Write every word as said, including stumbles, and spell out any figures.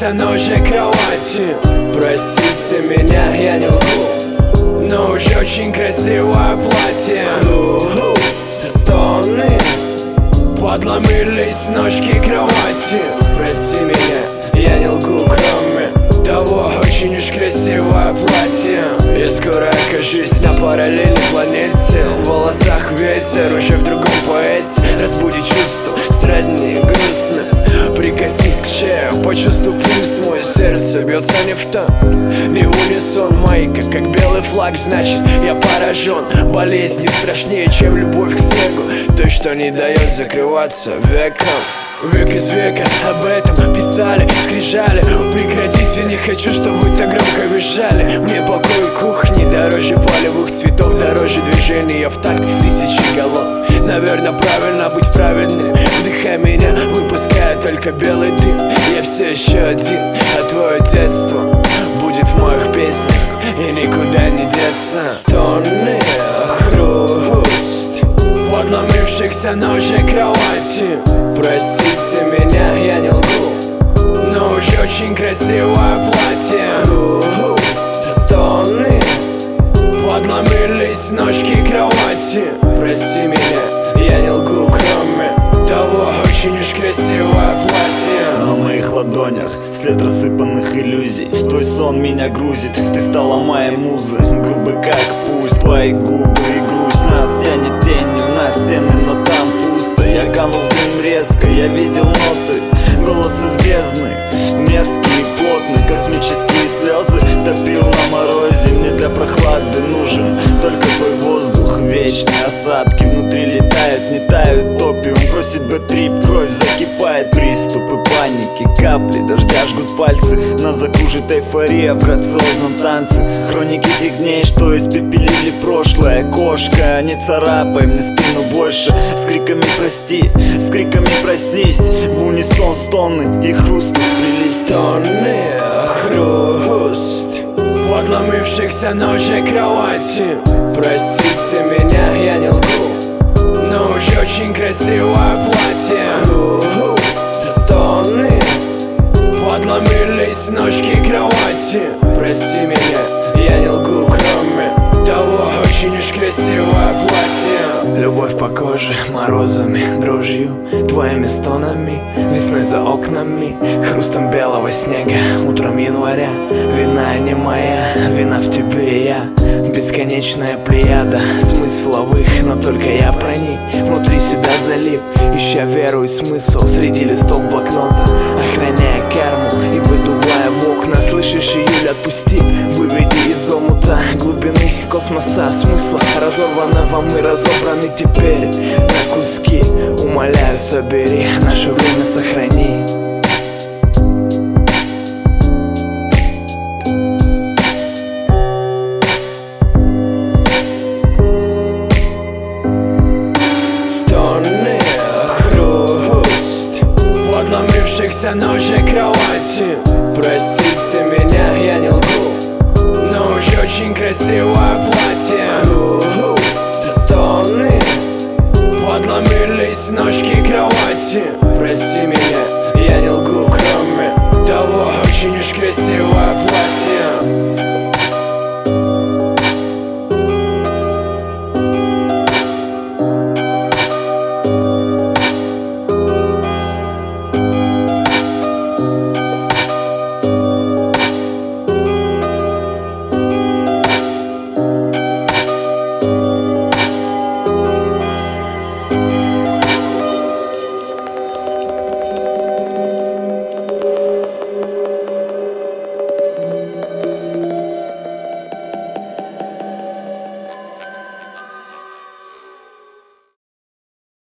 Размывшихся ножек кровати. Простите меня, я не лгу, но уж очень красивое платье. Хруст, стоны подломились ножки кровати. Прости меня, я не лгу, кроме того, очень уж красивое платье. Я скоро окажусь на параллельной планете. В волосах ветер, уже в другом поэте. Разбуди чувства, сродни грустно. Прикоснись к шее, почувствуй пульс. Мое сердце бьется не в тон, не в унисон. Майка, как белый флаг, значит я поражен. Болезнью страшнее, чем любовь к снегу, той, что не дает закрываться веком. Век из века об этом писали, скрижали. Прекратите, не хочу, чтобы вы так громко визжали. Мне покой кухни дороже полевых цветов, дороже движения в такт тысячи голов. Наверное, правильно быть праведным. Вдыхай меня, выпуская только белый дым. Я все еще один, а твое детство будет в моих песнях и никуда не деться. Стоны, хруст подломившихся ножек кровати. Простите меня, я не лгу, но уж очень красивое платье. Хруст, стоны подломились ножки кровати. Прости меня, я не лгу, кроме того, очень уж красивое платье. На моих ладонях след рассыпанных иллюзий. Твой сон меня грузит, ты стала моей музой. Грубый как пусть, твои губы и грусть. Нас тянет тенью на стены, но там пусто. Я канул в дым резко, я видел ноты. Голос из бездны, мерзкий и плотный. Космические слезы топил на морозе. Мне для прохлады нужен только твой воздух. Вечные осадки внутри летают, не тают топиум. Просит бэтрип, кровь закипает. Приступы паники, капли дождя жгут пальцы. Нас закружит эйфория в грациозном танце. Хроники тех дней, что испепелили прошлое. Кошка, не царапай мне спину больше. С криками прости, с криками проснись. В унисон стоны и хруст сплелись. Стоны, хруст подломившихся ножек кровати. Простите меня, я не лгу, но уж очень красивое платье. Хруст, стоны подломились ножки кровати. Прости меня, я не лгу, кроме того, очень уж красивое платье. Любовь по коже, морозами, дрожью, твоими стонами, весной за окнами, хрустом белого снега, утром января. Вина не моя, вина в тебе я. Бесконечная плеяда смысловых, но только я проник внутри себя залив, ища веру и смысл среди листов блокнота, охраняя карму и выдувая в окна. Слышишь, июль, отпусти, выведи из омута глубины космоса смысла разорванного. Мы разобраны теперь на куски. Умоляю, собери, наше время сохрани. Стоны, хруст подломившихся ножек кровати. Простите меня, я не лгу, но уж очень красивое платье. Хруст, стоны подломились ножки кровати. Прости меня, я не лгу, кроме того, очень уж красивое платье.